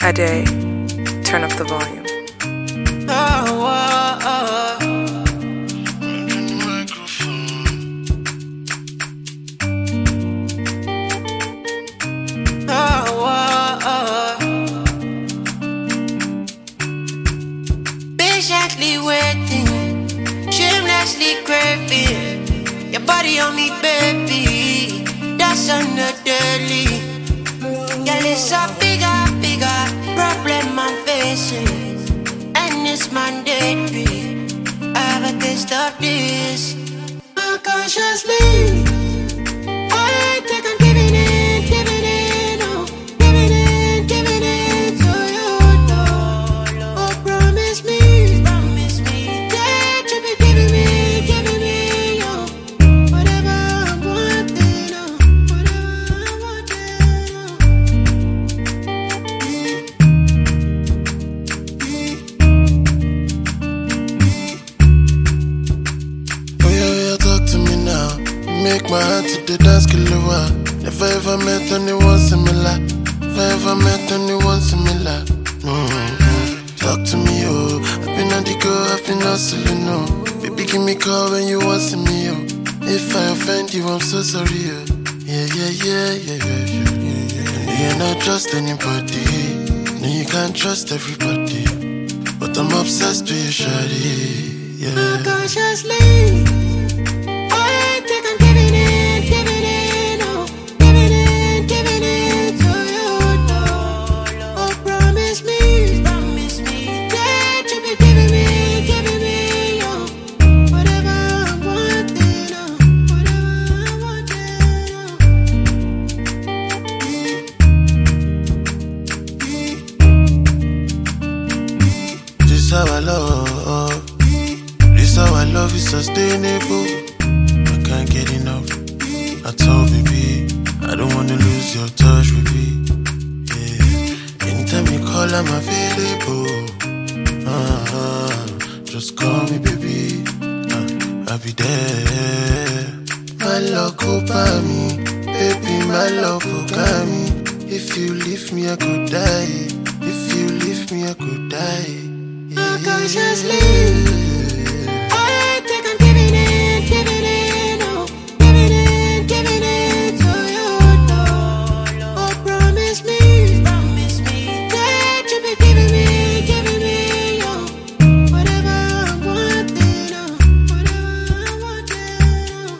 Ade, turn up the volume. Patiently waiting, shamelessly craving your body on me, baby. That's on the daily. Girl, it's a bigger problem I'm facing, and it's mandatory. I have a taste of this unconsciously. I think I'm giving in, oh, giving in to you, no. Oh, promise me that you'll be giving me, oh, whatever I'm wanting, oh, whatever I'm wanting, oh. Oh yeah, talk to me now. You make my heart to the dance kilowatt. If I ever met anyone similar, if I ever met anyone similar, talk to me, oh. I've been on the go, I've been hustling, oh. Baby, give me call when you want to me, oh. If I offend you, I'm so sorry, oh. Yeah. You're not trust anybody. No, you can't trust everybody. But I'm obsessed with you, shawty, yeah. unconsciously. I think I'm giving in, oh, giving in to you, no. Oh, promise me that you'll be giving me, oh, whatever I'm wanting, oh, whatever I'm wanting, oh. This how I love. This how I love is sustainable. I can't get enough. I told baby, I don't wanna lose your touch, baby. Yeah. Anytime you call, I'm available. Just call me, baby. I'll be there. My love go by me, baby. My love go by me. If you leave me, I could die. If you leave me, I could die. Unconsciously.